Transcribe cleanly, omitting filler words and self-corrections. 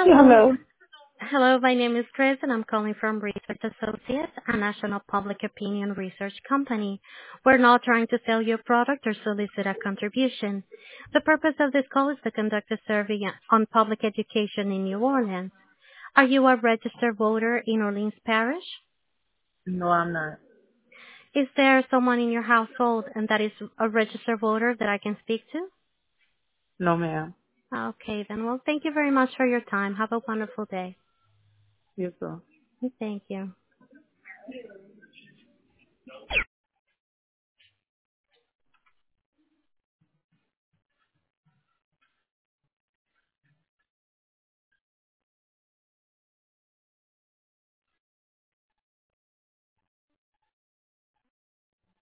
Hello. Hello. Hello, my name is Chris, and I'm calling from Research Associates, a national public opinion research company. We're not trying to sell you a product or solicit a contribution. The purpose of this call is to conduct a survey on public education in New Orleans. Are you a registered voter in Orleans Parish? No, I'm not. Is there someone in your household and that is a registered voter that I can speak to? No, ma'am. Okay, then. Well, thank you very much for your time. Have a wonderful day. Yes, sir. Thank you.